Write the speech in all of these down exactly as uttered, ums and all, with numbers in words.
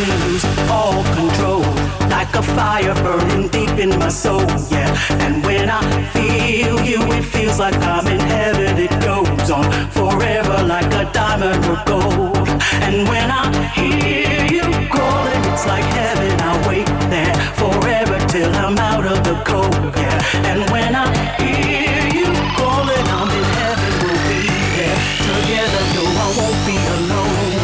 me lose all control, like a fire burning deep in my soul, yeah. And when I feel you, it feels like I'm in heaven. It goes on forever like a diamond or gold. And when I hear you calling, it's like heaven. I wait there forever till I'm out of the cold, yeah. And when I hear you calling, I'm in heaven. We'll be there together, no, I won't be alone.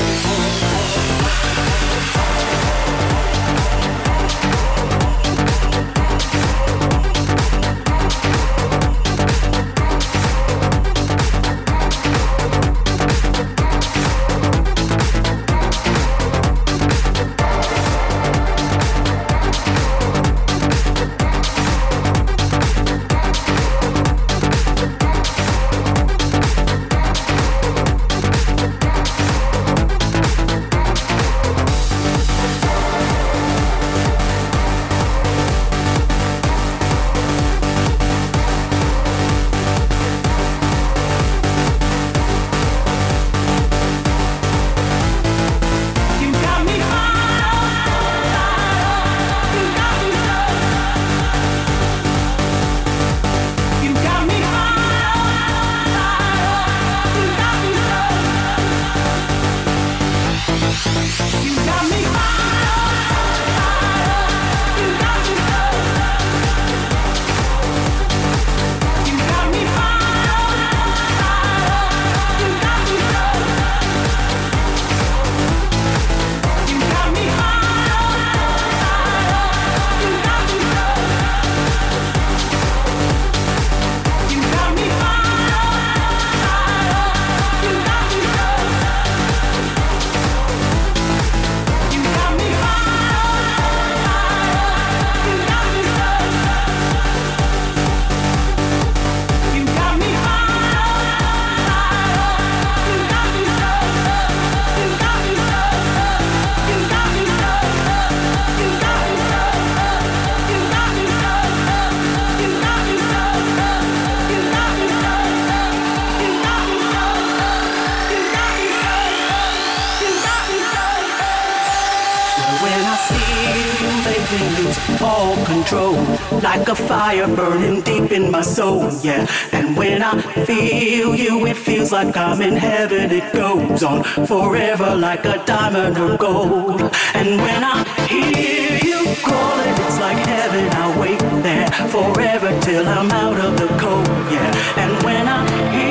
all control, like a fire burning deep in my soul, yeah. And when I feel you, it feels like I'm in heaven. It goes on forever like a diamond or gold. And when I hear you calling, it's like heaven. I wait there forever till I'm out of the cold, yeah. And when I hear